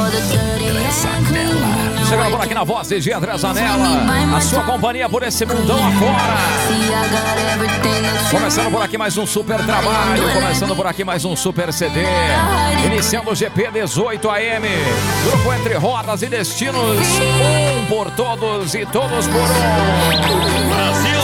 Chegando por aqui na voz de André Zanella, a sua companhia por esse mundão afora. Começando por aqui mais um super trabalho, começando por aqui mais um super CD. Iniciando o GP 18 AM, grupo Entre Rodas e Destinos, um por todos e todos por um. Brasil!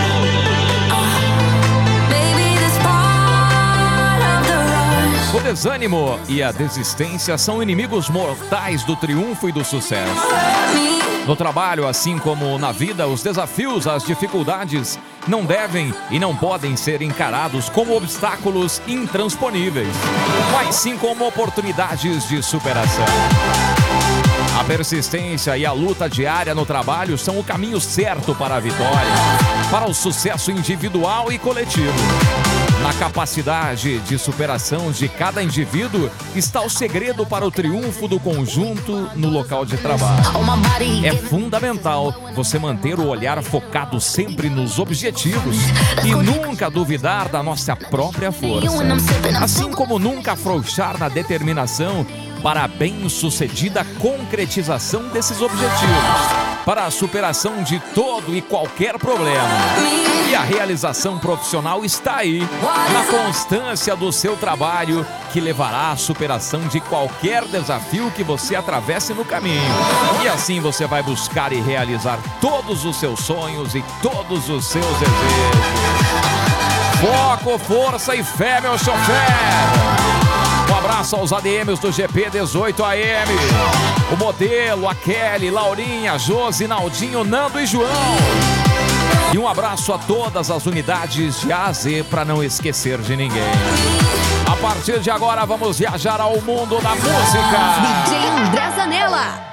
O desânimo e a desistência são inimigos mortais do triunfo e do sucesso. No trabalho, assim como na vida, os desafios, as dificuldades não devem e não podem ser encarados como obstáculos intransponíveis, mas sim como oportunidades de superação. A persistência e a luta diária no trabalho são o caminho certo para a vitória, para o sucesso individual e coletivo. Na capacidade de superação de cada indivíduo está o segredo para o triunfo do conjunto no local de trabalho. É fundamental você manter o olhar focado sempre nos objetivos e nunca duvidar da nossa própria força. Assim como nunca afrouxar na determinação para a bem-sucedida concretização desses objetivos, para a superação de todo e qualquer problema. E a realização profissional está aí, na constância do seu trabalho, que levará à superação de qualquer desafio que você atravesse no caminho. E assim você vai buscar e realizar todos os seus sonhos e todos os seus desejos. Foco, força e fé, meu chofer! Um abraço aos ADMs do GP 18 AM. O Modelo, a Kelly, Laurinha, Josi, Naldinho, Nando e João. E um abraço a todas as unidades de A a Z, para não esquecer de ninguém. A partir de agora vamos viajar ao mundo da música. DJ André Zanella.